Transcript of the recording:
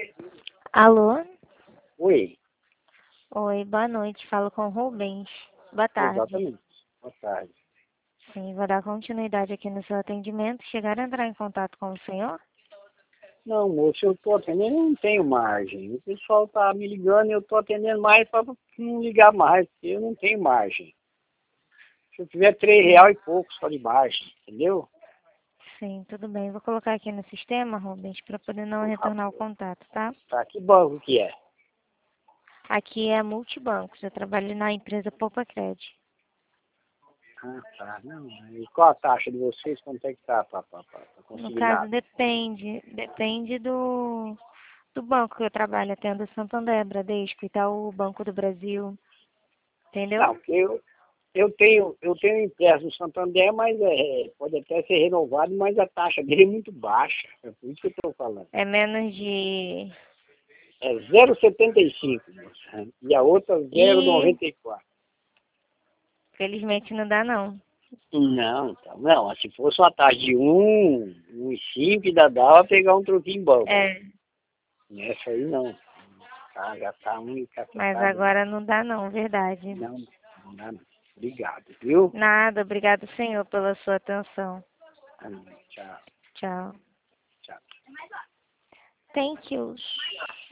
Alô? Oi, Oi, boa noite. Falo com o Rubens. Boa tarde. exatamente. Boa tarde. Sim, vou dar continuidade aqui no seu atendimento. Chegaram a entrar em contato com o senhor? Não, moço, eu estou atendendo, eu não tenho margem. O pessoal está me ligando e eu estou atendendo mais para não ligar mais, porque eu não tenho margem. Se eu tiver R$ 3 e pouco só de margem, entendeu? Sim, tudo bem. Vou colocar aqui no sistema, Rubens, para poder não Por retornar o favor. contato, tá? Tá, que banco que é? Aqui é Multibancos. Eu trabalho na empresa Poupa Cred. Ah, tá. Não, e qual a taxa de vocês? Quanto é que tá para No conseguir caso, nada? depende do banco que eu trabalho. Atendo Santander, Bradesco, Itaú, Banco do Brasil. Não, Entendeu? porque eu tenho empréstimo no Santander, mas pode até ser renovado, mas a taxa dele é muito baixa. É por isso que eu estou falando. É menos de... É 0,75, moça. E a outra E 0,94. felizmente não dá, não. Não, então, não. Se fosse uma taxa de 1,5, ainda dava pegar um troquinho bom. É, Nessa aí não. Tá, já tá muito mas cacetada. agora não dá, não, verdade. Não, não dá não. Obrigado, viu? Nada, obrigado, senhor, pela sua atenção. Tchau, Tchau. tchau. Thank you.